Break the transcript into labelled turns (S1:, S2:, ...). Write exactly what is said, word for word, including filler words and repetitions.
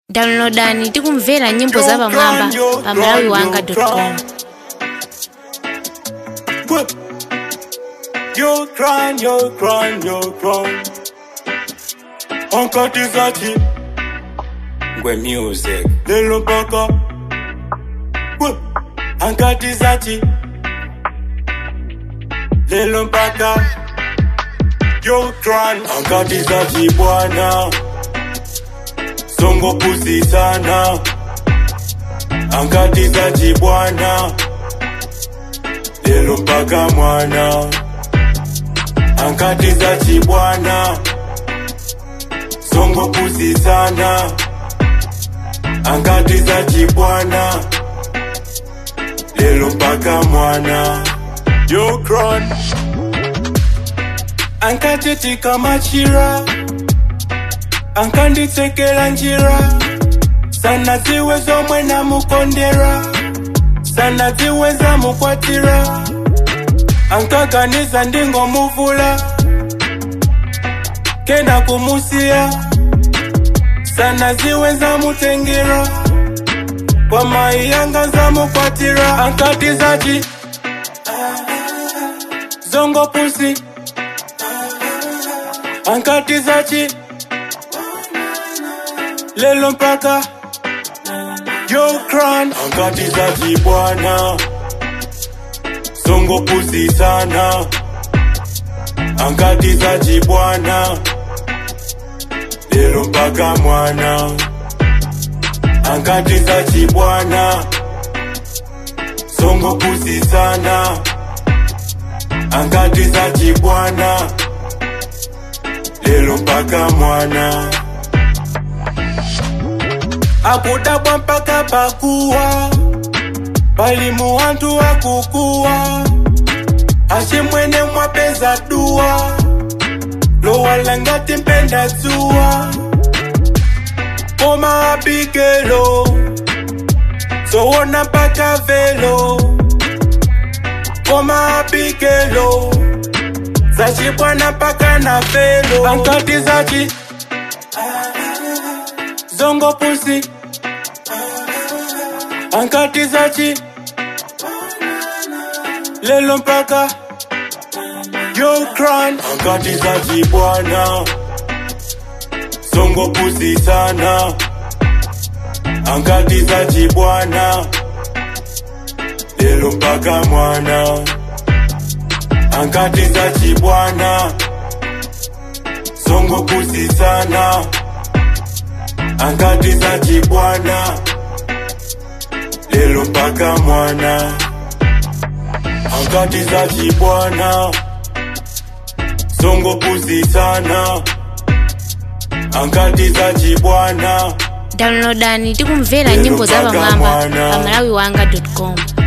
S1: Downloadani tikumvera nyimbo za pamwamba pa malawi wanga dot com.
S2: You crying, you crying, you crying. Uncle Tizachi, Gwe music. Lelo Paka, Uncle Tizachi, Lelo Paka. You crying, Uncle Tizachi, bwana. Songo pusi sana, Uncle Tizachi bwana. Lelo mpaka mwana, Uncle Tizachi bwana. Songo pusi sana, Uncle Tizachi bwana. Lelo mpaka mwana. Yo cron Uncle Titi kama chira, ankanditsekela njira. Sana ziwezo mwena mukondera, sana ziweza mukwatira. Ankaganiza ndingo muvula, kena kumusia. Sana ziweza mutengera, kwa maiyanga za mukwatira. Uncle Tizachi, zongo pusi. Uncle Tizachi, lelo mpaka. Yo cran, Uncle Tizachi bwana. Songo pusi sana, Uncle Tizachi bwana. Lelo mpaka mwana, Uncle Tizachi bwana. Songo pusi sana, Uncle Tizachi bwana. Lelo mpaka mwana. Akudabwa mpaka pakuwa, palimu wantu wakukuwa. Ashimwene mwapeza dua, lowa langati mpenda zuwa. Koma abigelo, so wona mpaka velo. Koma abigelo, zachi bwana mpaka na velo. Uncle Tizachi, zongo pusi. Uncle Tizachi, lelo mpaka. Yo cran, Uncle Tizachi bwana. Zongo pusi sana, Uncle Tizachi bwana. Lelo mpaka mwana, Uncle Tizachi bwana. Zongo pusi sana, Uncle Tizachi bwana. Lelo mpaka mwana, Uncle Tizachi bwana. Songo pusi sana, Uncle Tizachi bwana.
S1: Downloadani tikumvera nyimbo za pamwamba pa malawi wanga dot com.